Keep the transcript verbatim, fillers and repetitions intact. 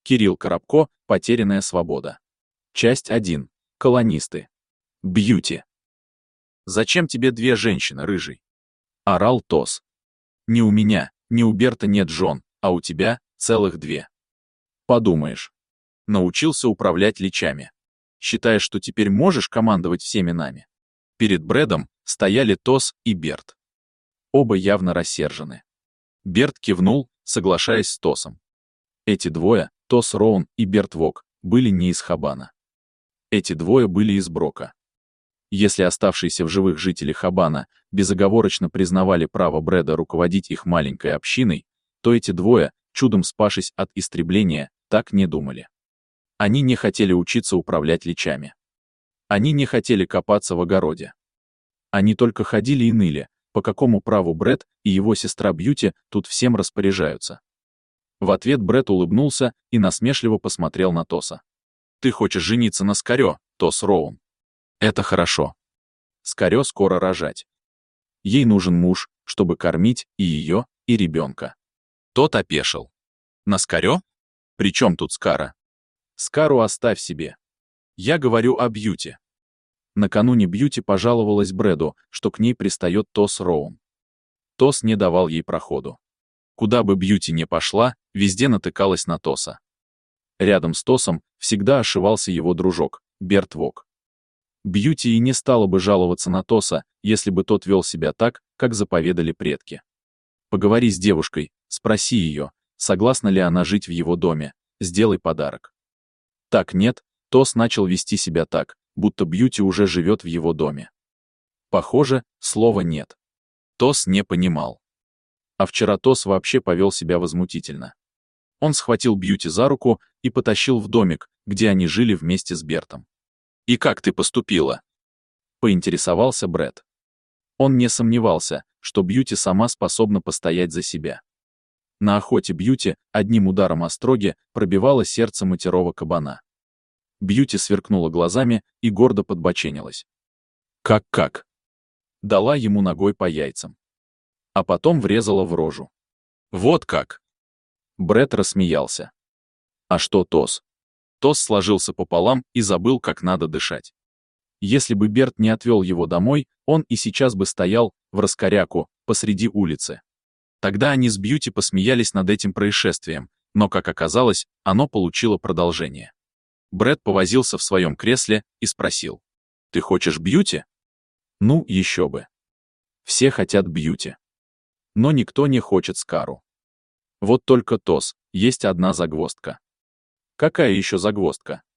Кирилл Коробко, «Потерянная свобода». Часть один. Колонисты. Бьюти. «Зачем тебе две женщины, рыжий?» — орал Тос. «Не у меня, не у Берта нет жен, а у тебя целых две. Подумаешь. Научился управлять личами. Считаешь, что теперь можешь командовать всеми нами?» Перед Брэдом стояли Тос и Берт. Оба явно рассержены. Берт кивнул, соглашаясь с Тосом. Эти двое, Тос Роун и Берт Вок, были не из Хабана. Эти двое были из Брока. Если оставшиеся в живых жители Хабана безоговорочно признавали право Брэда руководить их маленькой общиной, то эти двое, чудом спасшись от истребления, так не думали. Они не хотели учиться управлять личами. Они не хотели копаться в огороде. Они только ходили и ныли, по какому праву Брэд и его сестра Бьюти тут всем распоряжаются. В ответ Брэд улыбнулся и насмешливо посмотрел на Тоса. «Ты хочешь жениться на Скарё, Тос Роун? Это хорошо. Скарё скоро рожать. Ей нужен муж, чтобы кормить и ее, и ребенка». Тот опешил. «На Скарё? При чем тут Скара?» «Скару оставь себе. Я говорю о Бьюти». Накануне Бьюти пожаловалась Брэду, что к ней пристает Тос Роун. Тос не давал ей проходу. Куда бы Бьюти ни пошла, везде натыкалась на Тоса. Рядом с Тосом всегда ошивался его дружок, Берт Вок. Бьюти и не стала бы жаловаться на Тоса, если бы тот вел себя так, как заповедали предки. Поговори с девушкой, спроси ее, согласна ли она жить в его доме, сделай подарок. Так нет, Тос начал вести себя так, будто Бьюти уже живет в его доме. Похоже, слова нет. Тос не понимал. А вчера Тос вообще повел себя возмутительно. Он схватил Бьюти за руку и потащил в домик, где они жили вместе с Бертом. «И как ты поступила?» — поинтересовался Брэд. Он не сомневался, что Бьюти сама способна постоять за себя. На охоте Бьюти одним ударом остроги пробивало сердце матерого кабана. Бьюти сверкнула глазами и гордо подбоченилась. «Как-как?» Дала ему ногой по яйцам. А потом врезала в рожу. «Вот как!» Брэд рассмеялся. «А что Тос?» Тос сложился пополам и забыл, как надо дышать. Если бы Берт не отвел его домой, он и сейчас бы стоял, в раскоряку, посреди улицы. Тогда они с Бьюти посмеялись над этим происшествием, но, как оказалось, оно получило продолжение. Брэд повозился в своем кресле и спросил. «Ты хочешь Бьюти?» Ну, еще бы. Все хотят Бьюти. Но никто не хочет Скару. Вот только Тос, есть одна загвоздка. Какая еще загвоздка?